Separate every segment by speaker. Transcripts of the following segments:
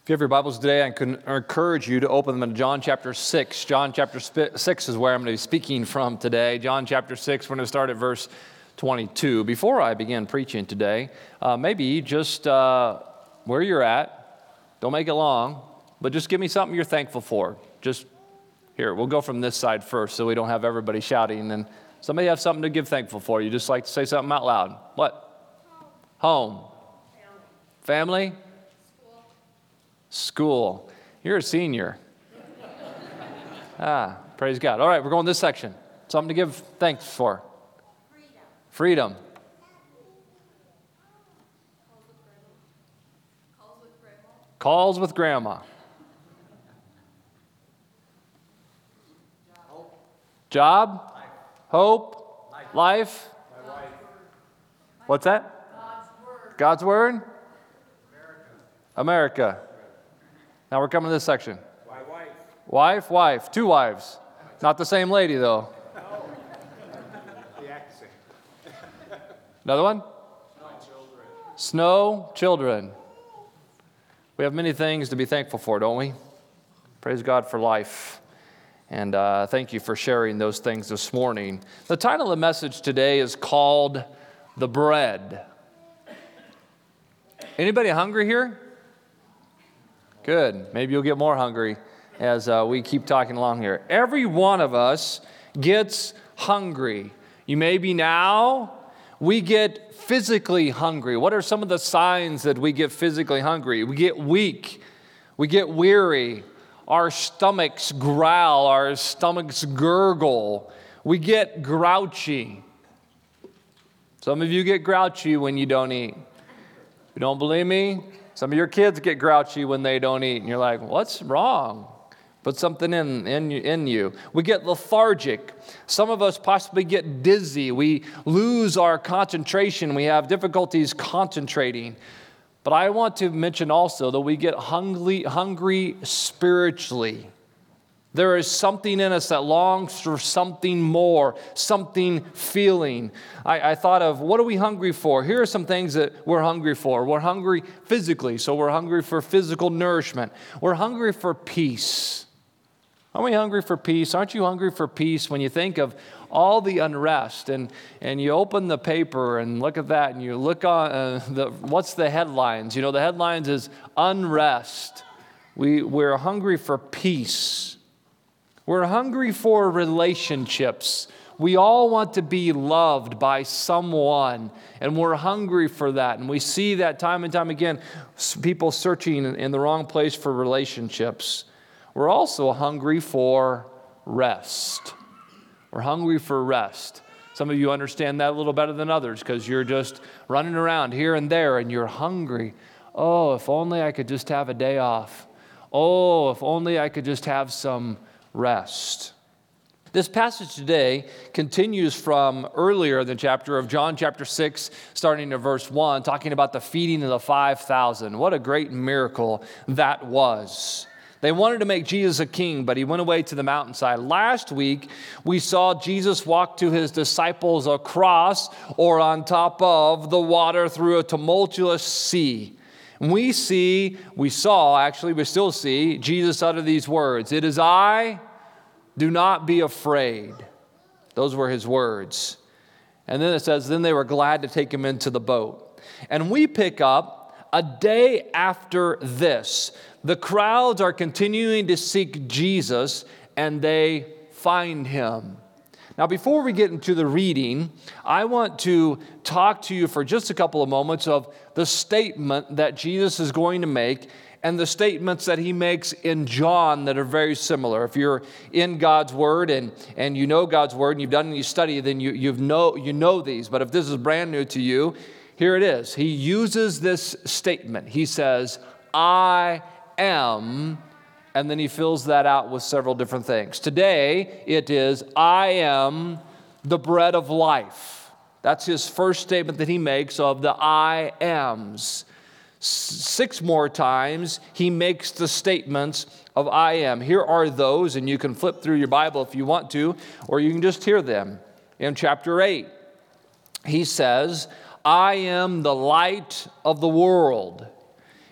Speaker 1: If you have your Bibles today, I can encourage you to open them to John chapter 6. John chapter 6 is where I'm going to be speaking from today. John chapter 6, we're going to start at verse 22. Before I begin preaching today, maybe just where you're at, don't make it long, but just give me something you're thankful for. Just here, we'll go from this side first so we don't have everybody shouting. And somebody have something to give thankful for. You just like to say something out loud. What? Home. Family? School. You're a senior. Praise God. All right, we're going this section. Something to give thanks for. Freedom. Calls with grandma. Job. Hope. Life. What's that? God's Word. America. Now we're coming to this section. Wife. Two wives. Not the same lady, though.
Speaker 2: The accent.
Speaker 1: Another one? Snow, children. We have many things to be thankful for, don't we? Praise God for life. And thank you for sharing those things this morning. The title of the message today is called The Bread. Anybody hungry here? Good. Maybe you'll get more hungry as we keep talking along here. Every one of us gets hungry. You may be now. We get physically hungry. What are some of the signs that we get physically hungry? We get weak. We get weary. Our stomachs growl. Our stomachs gurgle. We get grouchy. Some of you get grouchy when you don't eat. You don't believe me? Some of your kids get grouchy when they don't eat, and you're like, what's wrong? Put something in you. We get lethargic. Some of us possibly get dizzy. We lose our concentration. We have difficulties concentrating. But I want to mention also that we get hungry spiritually. There is something in us that longs for something more, something feeling. I thought of, what are we hungry for? Here are some things that we're hungry for. We're hungry physically, so we're hungry for physical nourishment. We're hungry for peace. Aren't we hungry for peace? Aren't you hungry for peace when you think of all the unrest and you open the paper and look at that and you look on, what's the headlines? You know, the headlines is unrest. We're hungry for peace. We're hungry for relationships. We all want to be loved by someone, and we're hungry for that. And we see that time and time again, people searching in the wrong place for relationships. We're also hungry for rest. We're hungry for rest. Some of you understand that a little better than others because you're just running around here and there, and you're hungry. Oh, if only I could just have a day off. Oh, if only I could just have some rest. This passage today continues from earlier in the chapter of John chapter 6, starting in verse 1, talking about the feeding of the 5,000. What a great miracle that was. They wanted to make Jesus a king, but he went away to the mountainside. Last week, we saw Jesus walk to his disciples across or on top of the water through a tumultuous sea. And we still see Jesus utter these words, "It is I, do not be afraid." Those were his words. And then it says, then they were glad to take him into the boat. And we pick up a day after this. The crowds are continuing to seek Jesus, and they find him. Now, before we get into the reading, I want to talk to you for just a couple of moments of the statement that Jesus is going to make and the statements that he makes in John that are very similar. If you're in God's Word and you know God's Word and you've done any study, then you know these. But if this is brand new to you, here it is. He uses this statement. He says, I am. And then he fills that out with several different things. Today, it is, I am the bread of life. That's his first statement that he makes of the I ams. 6 more times, he makes the statements of I am. Here are those, and you can flip through your Bible if you want to, or you can just hear them. In chapter 8, he says, I am the light of the world.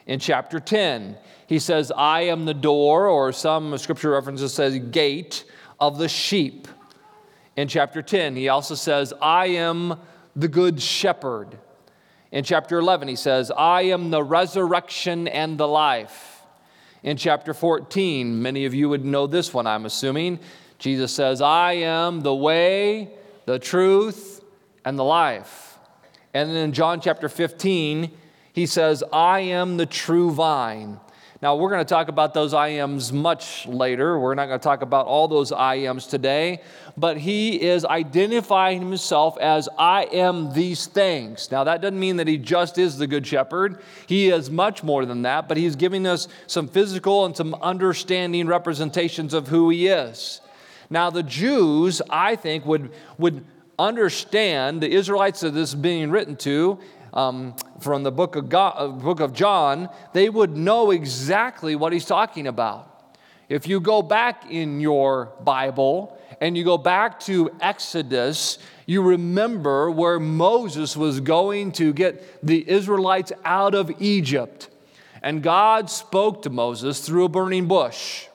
Speaker 1: In chapter 10, he says, I am the door, or some scripture references says gate of the sheep. In chapter 10, he also says, I am the good shepherd. In chapter 11, he says, I am the resurrection and the life. In chapter 14, many of you would know this one, I'm assuming. Jesus says, I am the way, the truth, and the life. And then in John chapter 15, he says, I am the true vine. Now, we're going to talk about those I ams much later. We're not going to talk about all those I ams today. But he is identifying himself as I am these things. Now, that doesn't mean that he just is the good shepherd. He is much more than that. But he's giving us some physical and some understanding representations of who he is. Now, the Jews, I think, would understand, the Israelites that this is being written to, from the book of John, they would know exactly what he's talking about. If you go back in your Bible and you go back to Exodus, you remember where Moses was going to get the Israelites out of Egypt. And God spoke to Moses through a burning bush.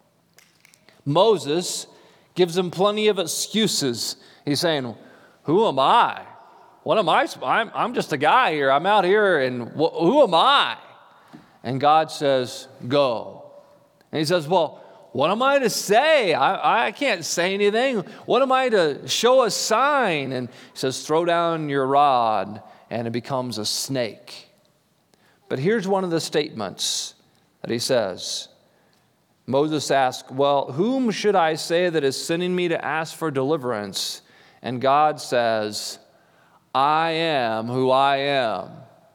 Speaker 1: Moses gives him plenty of excuses. He's saying, who am I? What am I? I'm just a guy here. I'm out here, and who am I? And God says, go. And he says, well, what am I to say? I can't say anything. What am I to show a sign? And he says, throw down your rod, and it becomes a snake. But here's one of the statements that he says. Moses asked, well, whom should I say that is sending me to ask for deliverance? And God says, I am who I am.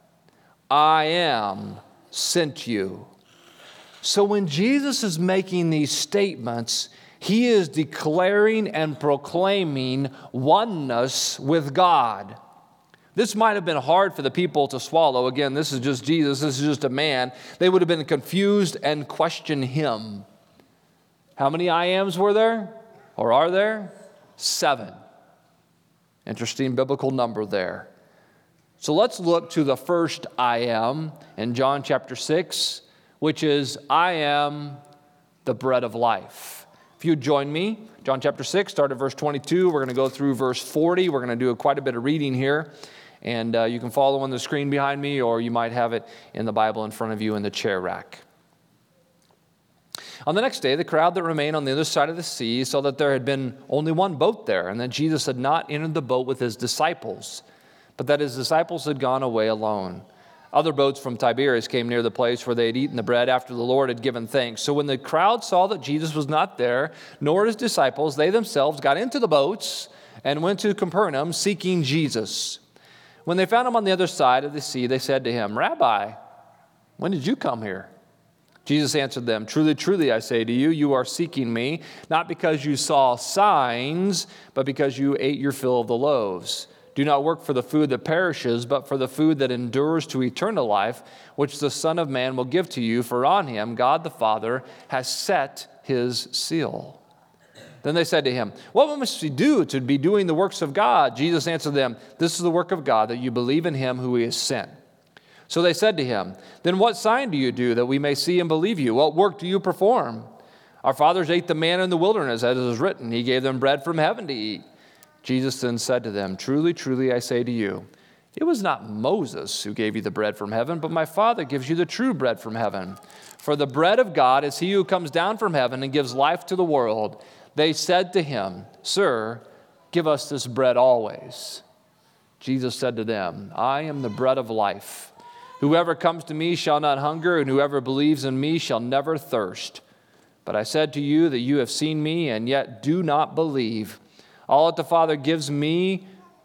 Speaker 1: I am sent you. So when Jesus is making these statements, he is declaring and proclaiming oneness with God. This might have been hard for the people to swallow. Again, this is just Jesus. This is just a man. They would have been confused and questioned him. How many I ams were there? Or are there? 7. Interesting biblical number there. So let's look to the first I am in John chapter 6, which is I am the bread of life. If you join me, John chapter 6, start at verse 22. We're going to go through verse 40. We're going to do quite a bit of reading here. And you can follow on the screen behind me, or you might have it in the Bible in front of you in the chair rack. On the next day, the crowd that remained on the other side of the sea saw that there had been only one boat there, and that Jesus had not entered the boat with his disciples, but that his disciples had gone away alone. Other boats from Tiberias came near the place where they had eaten the bread after the Lord had given thanks. So when the crowd saw that Jesus was not there, nor his disciples, they themselves got into the boats and went to Capernaum seeking Jesus. When they found him on the other side of the sea, they said to him, Rabbi, when did you come here? Jesus answered them, truly, truly, I say to you, you are seeking me, not because you saw signs, but because you ate your fill of the loaves. Do not work for the food that perishes, but for the food that endures to eternal life, which the Son of Man will give to you, for on him God the Father has set his seal. Then they said to him, what must we do to be doing the works of God? Jesus answered them, this is the work of God, that you believe in him who he has sent. So they said to him, then what sign do you do that we may see and believe you? What work do you perform? Our fathers ate the manna in the wilderness, as it is written, he gave them bread from heaven to eat. Jesus then said to them, truly, truly, I say to you, it was not Moses who gave you the bread from heaven, but my Father gives you the true bread from heaven. For the bread of God is he who comes down from heaven and gives life to the world. They said to him, Sir, give us this bread always. Jesus said to them, I am the bread of life. Whoever comes to me shall not hunger, and whoever believes in me shall never thirst. But I said to you that you have seen me, and yet do not believe. All that the Father gives me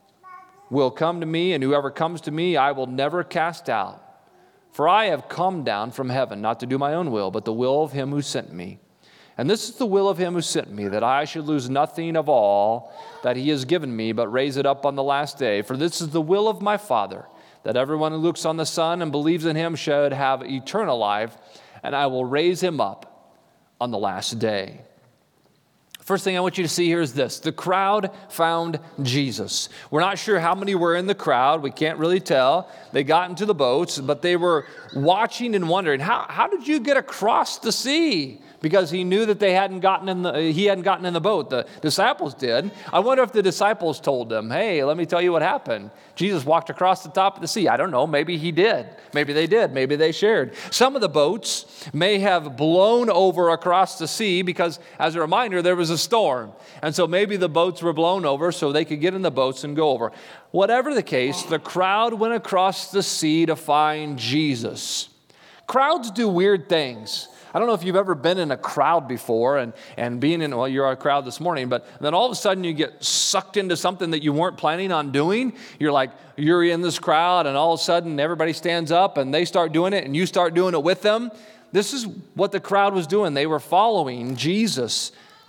Speaker 1: will come to me, and whoever comes to me I will never cast out. For I have come down from heaven, not to do my own will, but the will of him who sent me. And this is the will of him who sent me, that I should lose nothing of all that he has given me, but raise it up on the last day. For this is the will of my Father, that everyone who looks on the Son and believes in him should have eternal life, and I will raise him up on the last day. First thing I want you to see here is this. The crowd found Jesus. We're not sure how many were in the crowd. We can't really tell. They got into the boats, but they were watching and wondering, how did you get across the sea? Because he knew that he hadn't gotten in the boat. The disciples did. I wonder if the disciples told them, hey, let me tell you what happened. Jesus walked across the top of the sea. I don't know. Maybe he did. Maybe they did. Maybe they shared. Some of the boats may have blown over across the sea because, as a reminder, there was a storm. And so maybe the boats were blown over so they could get in the boats and go over. Whatever the case, the crowd went across the sea to find Jesus. Crowds do weird things. I don't know if you've ever been in a crowd before and being in, well, you're a crowd this morning, but then all of a sudden you get sucked into something that you weren't planning on doing. You're in this crowd and all of a sudden everybody stands up and they start doing it and you start doing it with them. This is what the crowd was doing. They were following Jesus.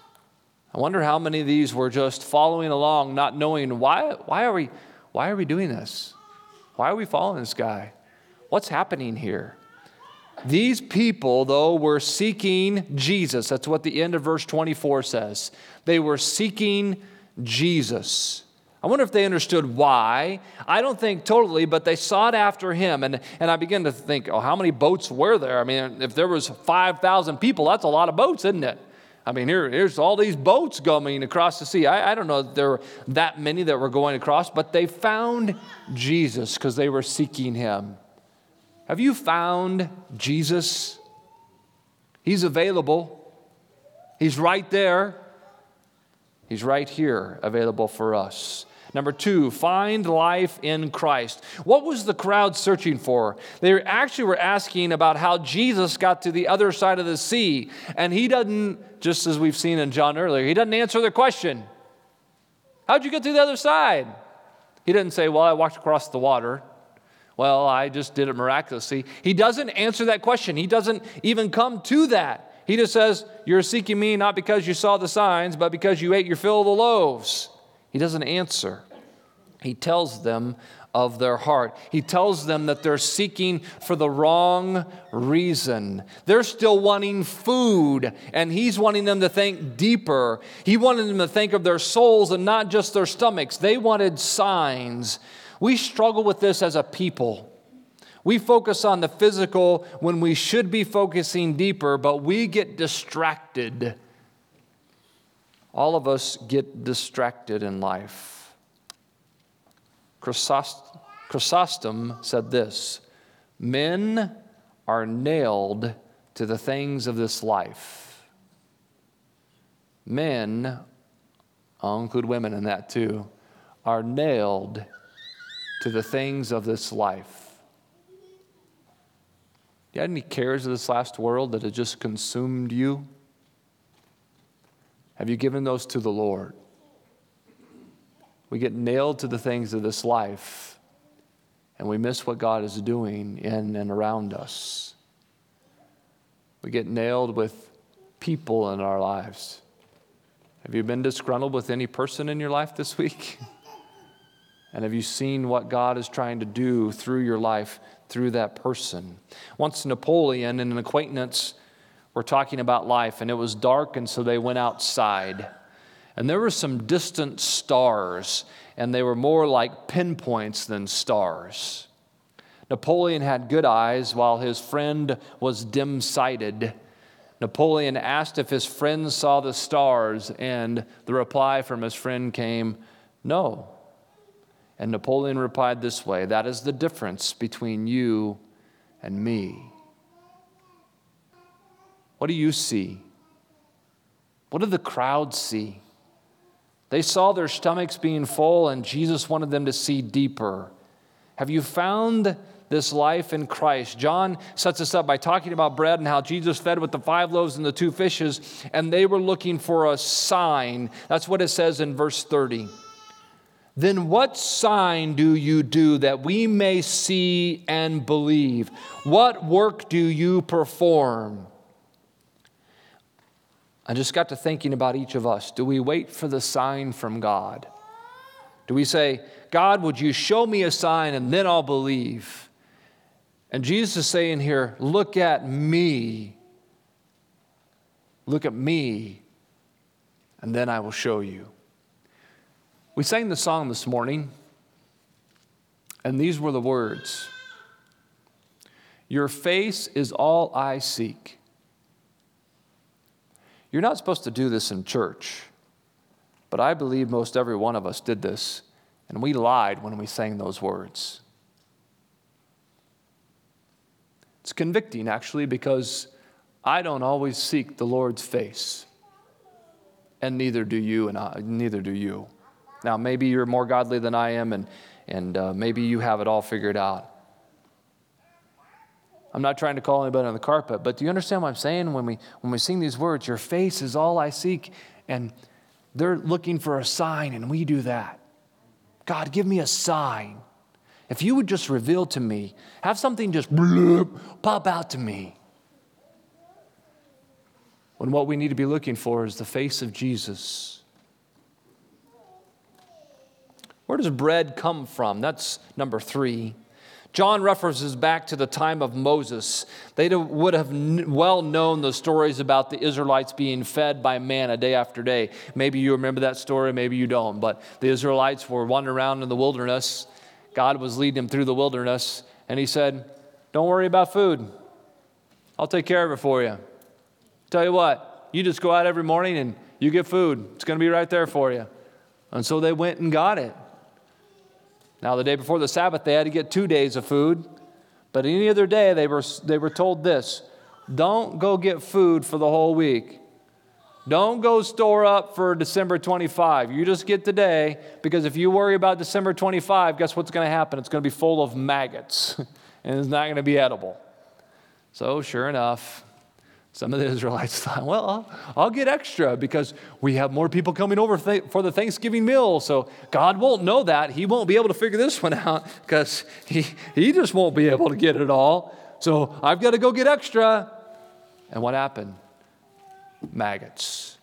Speaker 1: I wonder how many of these were just following along, not knowing why are we doing this? Why are we following this guy? What's happening here? These people, though, were seeking Jesus. That's what the end of verse 24 says. They were seeking Jesus. I wonder if they understood why. I don't think totally, but they sought after him. And I began to think, how many boats were there? I mean, if there was 5,000 people, that's a lot of boats, isn't it? I mean, here's all these boats going across the sea. I don't know if there were that many that were going across, but they found Jesus because they were seeking him. Have you found Jesus? He's available. He's right there. He's right here, available for us. Number 2, find life in Christ. What was the crowd searching for? They actually were asking about how Jesus got to the other side of the sea. And he doesn't, just as we've seen in John earlier, he doesn't answer their question. How'd you get to the other side? He didn't say, well, I walked across the water. Well, I just did it miraculously. He doesn't answer that question. He doesn't even come to that. He just says, you're seeking me not because you saw the signs, but because you ate your fill of the loaves. He doesn't answer. He tells them of their heart. He tells them that they're seeking for the wrong reason. They're still wanting food, and he's wanting them to think deeper. He wanted them to think of their souls and not just their stomachs. They wanted signs. We struggle with this as a people. We focus on the physical when we should be focusing deeper, but we get distracted. All of us get distracted in life. Chrysostom said this, men are nailed to the things of this life. Men, I'll include women in that too, are nailed to the things of this life. You had any cares of this last world that had just consumed you? Have you given those to the Lord? We get nailed to the things of this life, and we miss what God is doing in and around us. We get nailed with people in our lives. Have you been disgruntled with any person in your life this week? And have you seen what God is trying to do through your life, through that person? Once Napoleon and an acquaintance were talking about life, and it was dark, and so they went outside. And there were some distant stars, and they were more like pinpoints than stars. Napoleon had good eyes, while his friend was dim-sighted. Napoleon asked if his friend saw the stars, and the reply from his friend came, no. And Napoleon replied this way, that is the difference between you and me. What do you see? What did the crowd see? They saw their stomachs being full, and Jesus wanted them to see deeper. Have you found this life in Christ? John sets us up by talking about bread and how Jesus fed with the 5 loaves and the 2 fishes, and they were looking for a sign. That's what it says in verse 30. Then what sign do you do that we may see and believe? What work do you perform? I just got to thinking about each of us. Do we wait for the sign from God? Do we say, God, would you show me a sign and then I'll believe? And Jesus is saying here, look at me. Look at me. and then I will show you. We sang the song this morning, and these were the words. Your face is all I seek. You're not supposed to do this in church, but I believe most every one of us did this, and we lied when we sang those words. It's convicting, actually, because I don't always seek the Lord's face, and neither do you, neither do you. Now, maybe you're more godly than I am, and maybe you have it all figured out. I'm not trying to call anybody on the carpet, but do you understand what I'm saying? When we sing these words, your face is all I seek, and they're looking for a sign, and we do that. God, give me a sign. If you would just reveal to me, have something just bloop, pop out to me. When what we need to be looking for is the face of Jesus. Where does bread come from? That's number 3. John references back to the time of Moses. They would have well known the stories about the Israelites being fed by manna day after day. Maybe you remember that story, maybe you don't. But the Israelites were wandering around in the wilderness. God was leading them through the wilderness. And he said, don't worry about food. I'll take care of it for you. Tell you what, you just go out every morning and you get food. It's going to be right there for you. And so they went and got it. Now, the day before the Sabbath, they had to get 2 days of food. But any other day, they were told this: don't go get food for the whole week. Don't go store up for December 25. You just get today, because if you worry about December 25, guess what's going to happen? It's going to be full of maggots, and it's not going to be edible. So, sure enough, some of the Israelites thought, well, I'll get extra because we have more people coming over for the Thanksgiving meal. So God won't know that. He won't be able to figure this one out because he just won't be able to get it all. So I've got to go get extra. And what happened? Maggots.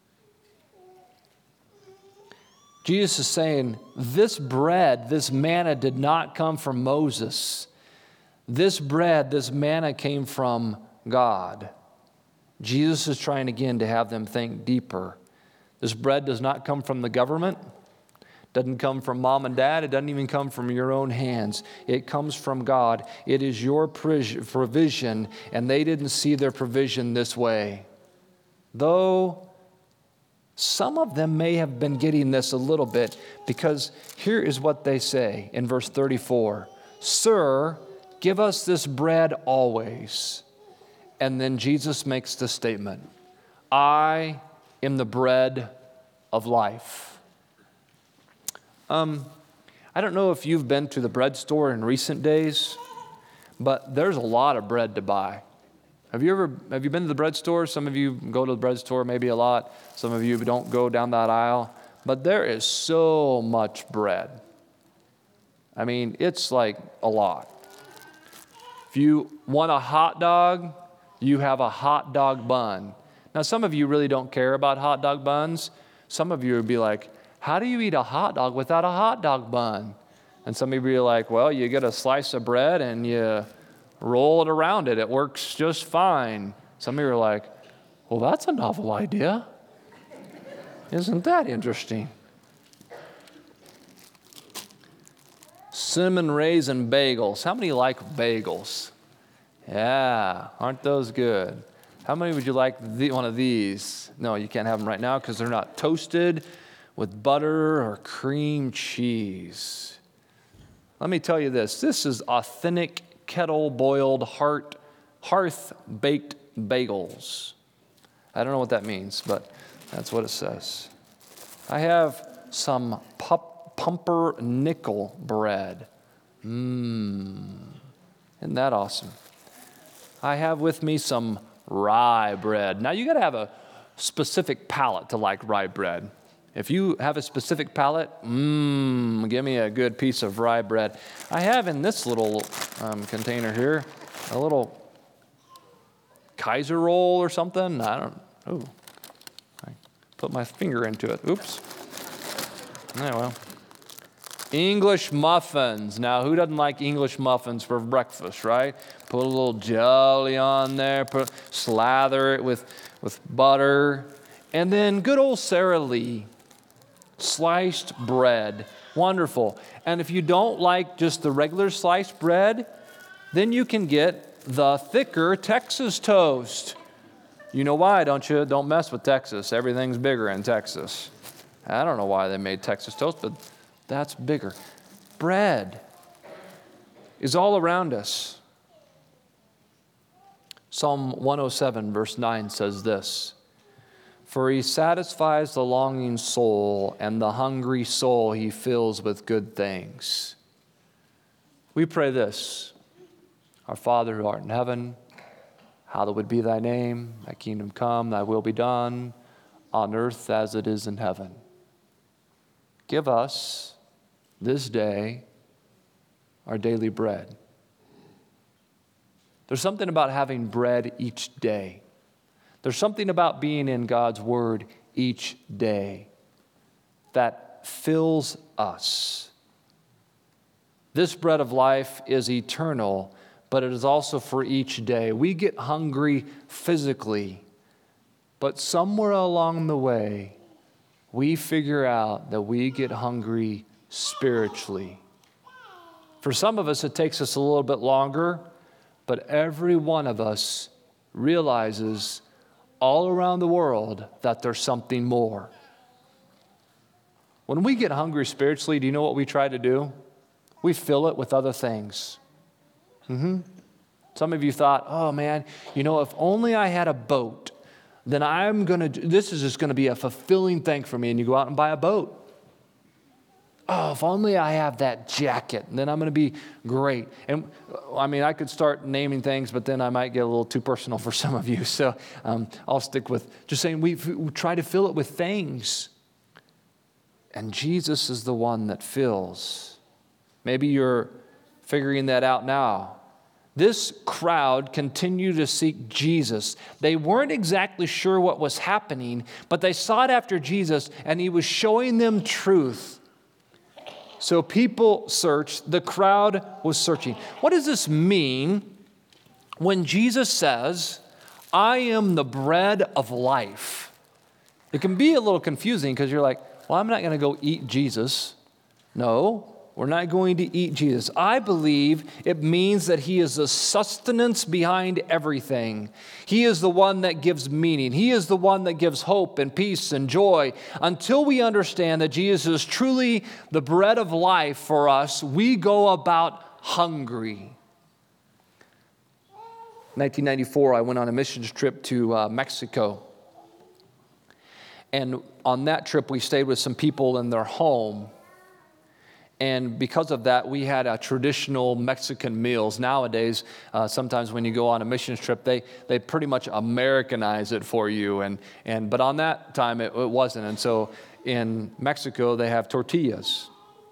Speaker 1: Jesus is saying, this bread, this manna did not come from Moses. This bread, this manna came from God. Jesus is trying again to have them think deeper. This bread does not come from the government. It doesn't come from mom and dad. It doesn't even come from your own hands. It comes from God. It is your provision, and they didn't see their provision this way. Though some of them may have been getting this a little bit, because here is what they say in verse 34. Sir, give us this bread always. And then Jesus makes the statement, I am the bread of life. I don't know if you've been to the bread store in recent days, but there's a lot of bread to buy. Have you been to the bread store? Some of you go to the bread store maybe a lot. Some of you don't go down that aisle. But there is so much bread. I mean, it's like a lot. If you want a hot dog, you have a hot dog bun. Now, some of you really don't care about hot dog buns. Some of you would be like, how do you eat a hot dog without a hot dog bun? And some of you are like, well, you get a slice of bread and you roll it around it. It works just fine. Some of you are like, well, that's a novel idea. Isn't that interesting? Cinnamon raisin bagels. How many like bagels? Yeah, aren't those good? How many would you like one of these? No, you can't have them right now because they're not toasted with butter or cream cheese. Let me tell you this. This is authentic kettle-boiled, hearth-baked bagels. I don't know what that means, but that's what it says. I have some pumpernickel bread. Isn't that awesome? I have with me some rye bread. Now, you got to have a specific palate to like rye bread. If you have a specific palate, give me a good piece of rye bread. I have in this little container here a little Kaiser roll or something. I put my finger into it. Oops. Oh, well. English muffins. Now, who doesn't like English muffins for breakfast, right? Put a little jelly on there, slather it with butter, And then good old Sara Lee, sliced bread. Wonderful. And if you don't like just the regular sliced bread, then you can get the thicker Texas toast. You know why, don't you? Don't mess with Texas. Everything's bigger in Texas. I don't know why they made Texas toast, but that's bigger. Bread is all around us. Psalm 107, verse 9 says this, "For he satisfies the longing soul, and the hungry soul he fills with good things." We pray this, "Our Father who art in heaven, hallowed be thy name, thy kingdom come, thy will be done, on earth as it is in heaven. Give us this day our daily bread." There's something about having bread each day. There's something about being in God's Word each day that fills us. This bread of life is eternal, but it is also for each day. We get hungry physically, but somewhere along the way, we figure out that we get hungry spiritually. For some of us, it takes us a little bit longer, but every one of us realizes all around the world that there's something more. When we get hungry spiritually, do you know what we try to do? We fill it with other things. Some of you thought, oh man, if only I had a boat, then this is just going to be a fulfilling thing for me. And you go out and buy a boat. Oh, if only I have that jacket, then I'm going to be great. And I could start naming things, but then I might get a little too personal for some of you. So I'll stick with just saying we try to fill it with things. And Jesus is the one that fills. Maybe you're figuring that out now. This crowd continued to seek Jesus. They weren't exactly sure what was happening, but they sought after Jesus, and he was showing them truth. So people searched, the crowd was searching. What does this mean when Jesus says, "I am the bread of life"? It can be a little confusing because you're like, well, I'm not going to go eat Jesus. No, we're not going to eat Jesus. I believe it means that he is the sustenance behind everything. He is the one that gives meaning. He is the one that gives hope and peace and joy. Until we understand that Jesus is truly the bread of life for us, we go about hungry. 1994, I went on a missions trip to Mexico. And on that trip, we stayed with some people in their home. And because of that, we had traditional Mexican meals. Nowadays, sometimes when you go on a missions trip, they pretty much Americanize it for you. But on that time, it wasn't. And so in Mexico, they have tortillas.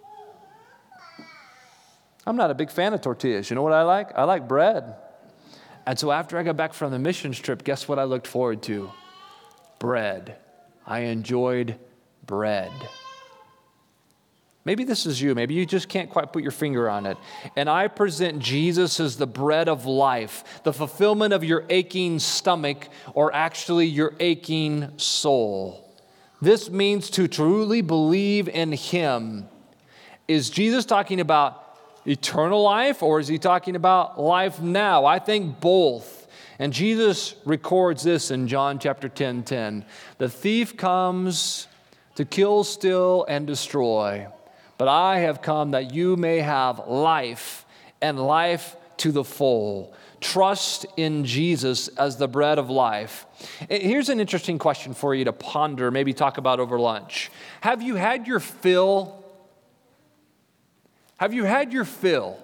Speaker 1: I'm not a big fan of tortillas. You know what I like? I like bread. And so after I got back from the missions trip, guess what I looked forward to? Bread. I enjoyed bread. Maybe this is you. Maybe you just can't quite put your finger on it. And I present Jesus as the bread of life, the fulfillment of your aching stomach, or actually your aching soul. This means to truly believe in him. Is Jesus talking about eternal life, or is he talking about life now? I think both. And Jesus records this in John chapter 10:10. The thief comes to kill, steal, and destroy. But I have come that you may have life, and life to the full. Trust in Jesus as the bread of life. Here's an interesting question for you to ponder, maybe talk about over lunch. Have you had your fill? Have you had your fill?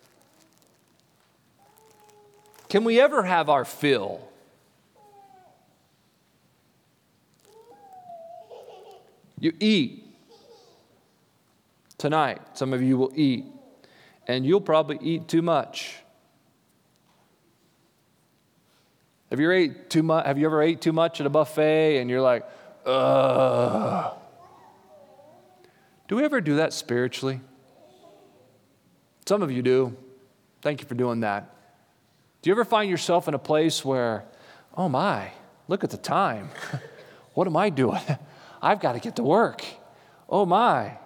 Speaker 1: Can we ever have our fill? You eat. Tonight, some of you will eat, and you'll probably eat too much. Have you ever ate too much at a buffet and you're like, ugh? Do we ever do that spiritually? Some of you do. Thank you for doing that. Do you ever find yourself in a place where, oh my, look at the time. What am I doing? I've got to get to work. Oh my.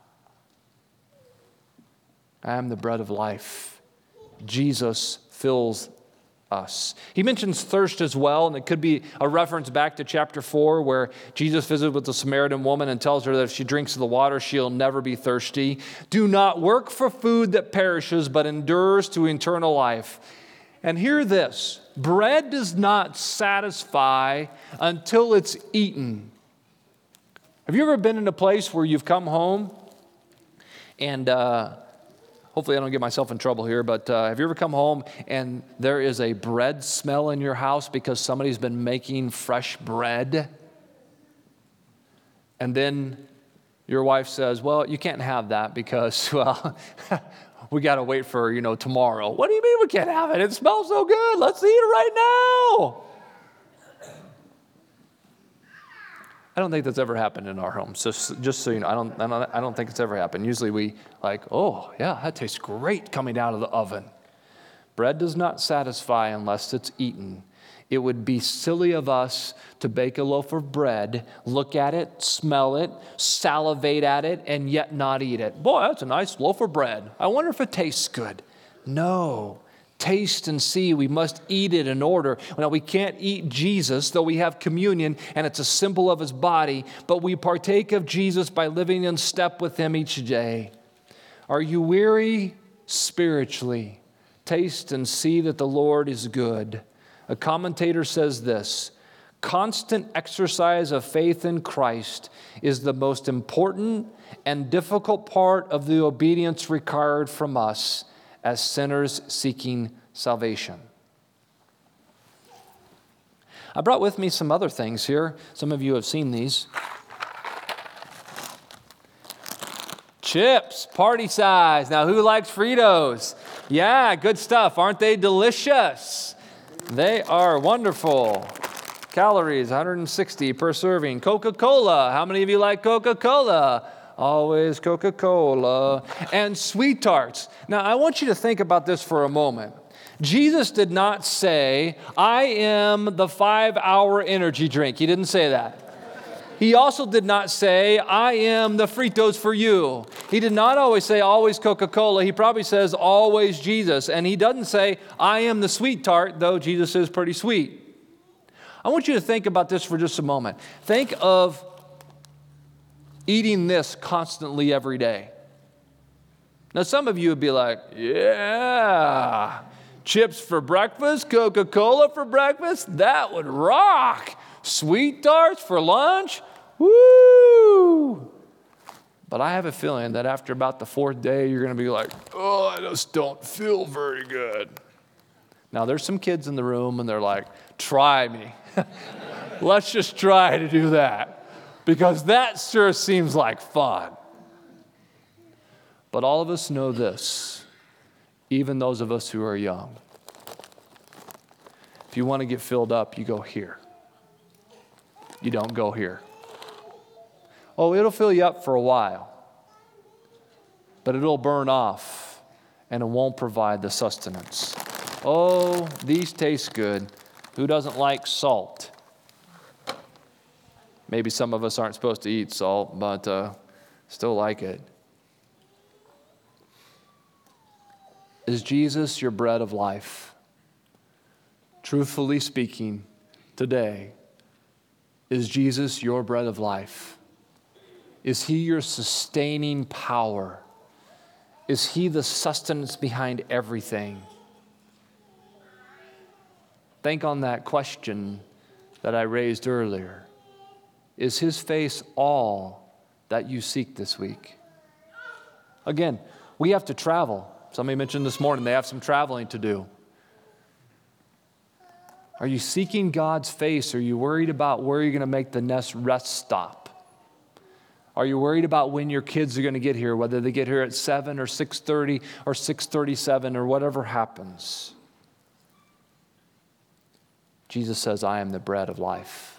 Speaker 1: I am the bread of life. Jesus fills us. He mentions thirst as well, and it could be a reference back to chapter 4 where Jesus visited with the Samaritan woman and tells her that if she drinks of the water, she'll never be thirsty. Do not work for food that perishes, but endures to eternal life. And hear this, bread does not satisfy until it's eaten. Have you ever been in a place where you've come home and hopefully I don't get myself in trouble here, but have you ever come home and there is a bread smell in your house because somebody's been making fresh bread? And then your wife says, well, you can't have that because, well, we got to wait for, tomorrow. What do you mean we can't have it? It smells so good. Let's eat it right now. I don't think that's ever happened in our homes. So just so you know, I don't think it's ever happened. Usually we oh yeah, that tastes great coming out of the oven. Bread does not satisfy unless it's eaten. It would be silly of us to bake a loaf of bread, look at it, smell it, salivate at it, and yet not eat it. Boy, that's a nice loaf of bread. I wonder if it tastes good. No. Taste and see, we must eat it in order. Now, we can't eat Jesus, though we have communion, and it's a symbol of his body, but we partake of Jesus by living in step with him each day. Are you weary spiritually? Taste and see that the Lord is good. A commentator says this, constant exercise of faith in Christ is the most important and difficult part of the obedience required from us as sinners seeking salvation. I brought with me some other things here. Some of you have seen these. Chips, party size. Now, who likes Fritos? Yeah, good stuff. Aren't they delicious? They are wonderful. Calories, 160 per serving. Coca-Cola. How many of you like Coca-Cola? Always Coca-Cola. And sweet tarts. Now, I want you to think about this for a moment. Jesus did not say, I am the 5-hour energy drink. He didn't say that. He also did not say, I am the Fritos for you. He did not always say, always Coca-Cola. He probably says, always Jesus. And he doesn't say, I am the sweet tart, though Jesus is pretty sweet. I want you to think about this for just a moment. Think of eating this constantly every day. Now, some of you would be like, yeah, chips for breakfast, Coca-Cola for breakfast, that would rock. Sweet tarts for lunch, woo! But I have a feeling that after about the 4th day, you're going to be like, oh, I just don't feel very good. Now, there's some kids in the room, and they're like, try me. Let's just try to do that, because that sure seems like fun. But all of us know this, even those of us who are young. If you want to get filled up, you go here. You don't go here. Oh, it'll fill you up for a while, but it'll burn off, and it won't provide the sustenance. Oh, these taste good. Who doesn't like salt? Maybe some of us aren't supposed to eat salt, but still like it. Is Jesus your bread of life? Truthfully speaking, today, is Jesus your bread of life? Is he your sustaining power? Is he the sustenance behind everything? Think on that question that I raised earlier. Is his face all that you seek this week? Again, we have to travel. Somebody mentioned this morning they have some traveling to do. Are you seeking God's face? Are you worried about where you're going to make the next rest stop? Are you worried about when your kids are going to get here, whether they get here at 7 or 6:30 or 6:37 or whatever happens? Jesus says, I am the bread of life.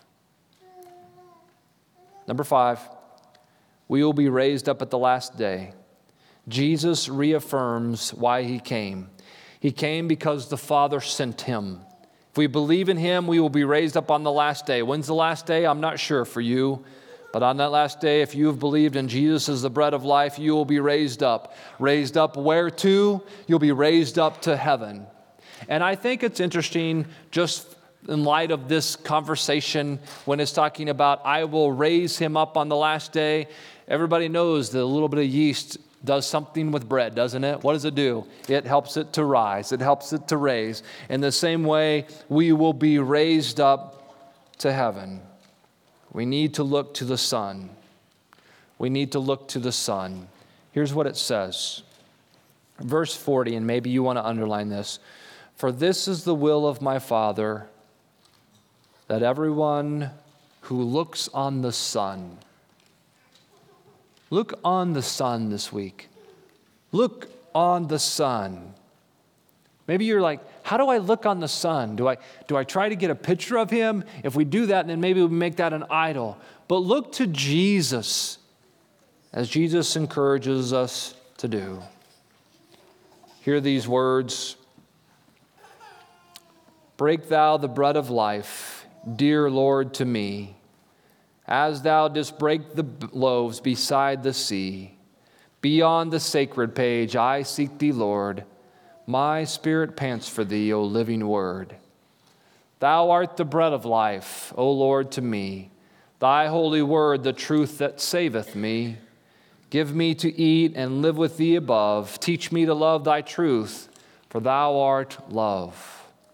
Speaker 1: Number 5, we will be raised up at the last day. Jesus reaffirms why he came. He came because the Father sent him. If we believe in him, we will be raised up on the last day. When's the last day? I'm not sure for you. But on that last day, if you have believed in Jesus as the bread of life, you will be raised up. Raised up where to? You'll be raised up to heaven. And I think it's interesting, just in light of this conversation, when it's talking about, I will raise him up on the last day. Everybody knows that a little bit of yeast does something with bread, doesn't it? What does it do? It helps it to rise. It helps it to raise. In the same way, we will be raised up to heaven. We need to look to the Son. We need to look to the Son. Here's what it says. Verse 40, and maybe you want to underline this. For this is the will of my Father, that everyone who looks on the Son. Look on the Son this week. Look on the Son. Maybe you're like, how do I look on the Son? Do I try to get a picture of him? If we do that, then maybe we make that an idol. But look to Jesus, as Jesus encourages us to do. Hear these words. Break thou the bread of life, dear Lord, to me, as thou didst break the loaves beside the sea. Beyond the sacred page, I seek thee, Lord. My spirit pants for thee, O living word. Thou art the bread of life, O Lord, to me. Thy holy word, the truth that saveth me. Give me to eat and live with thee above. Teach me to love thy truth, for thou art love.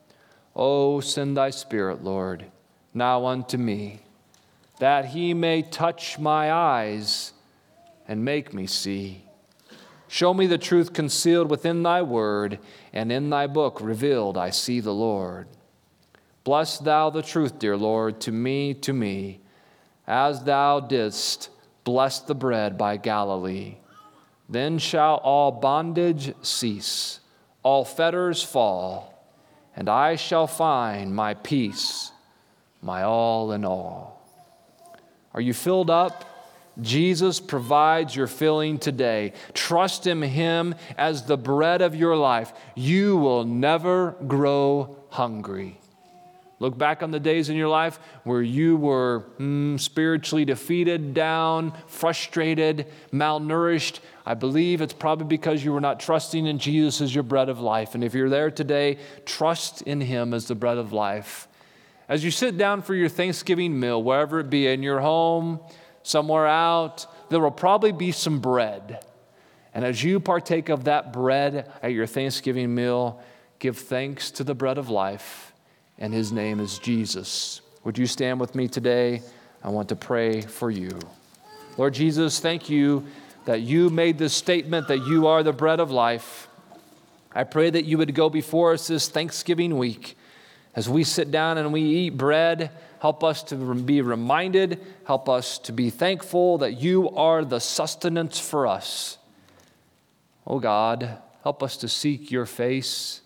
Speaker 1: O send thy Spirit, Lord, now unto me, that he may touch my eyes and make me see. Show me the truth concealed within thy word, and in thy book revealed I see the Lord. Bless thou the truth, dear Lord, to me, as thou didst bless the bread by Galilee. Then shall all bondage cease, all fetters fall, and I shall find my peace, my all in all. Are you filled up? Jesus provides your filling today. Trust in him as the bread of your life. You will never grow hungry. Look back on the days in your life where you were spiritually defeated, down, frustrated, malnourished. I believe it's probably because you were not trusting in Jesus as your bread of life. And if you're there today, trust in him as the bread of life. As you sit down for your Thanksgiving meal, wherever it be, in your home, somewhere out, there will probably be some bread. And as you partake of that bread at your Thanksgiving meal, give thanks to the bread of life, and his name is Jesus. Would you stand with me today? I want to pray for you. Lord Jesus, thank you that you made this statement that you are the bread of life. I pray that you would go before us this Thanksgiving week. As we sit down and we eat bread, help us to be reminded, help us to be thankful that you are the sustenance for us. Oh God, help us to seek your face.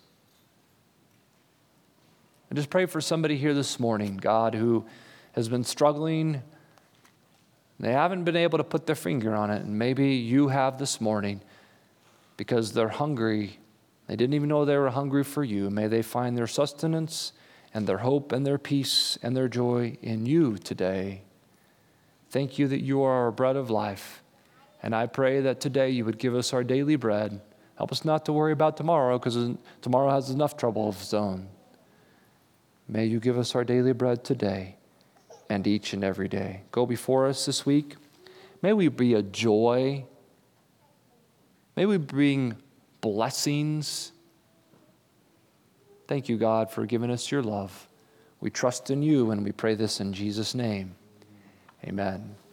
Speaker 1: I just pray for somebody here this morning, God, who has been struggling. They haven't been able to put their finger on it, and maybe you have this morning because they're hungry. They didn't even know they were hungry for you. May they find their sustenance and their hope and their peace and their joy in you today. Thank you that you are our bread of life. And I pray that today you would give us our daily bread. Help us not to worry about tomorrow, because tomorrow has enough trouble of its own. May you give us our daily bread today and each and every day. Go before us this week. May we be a joy. May we bring blessings. Thank you, God, for giving us your love. We trust in you, and we pray this in Jesus' name. Amen.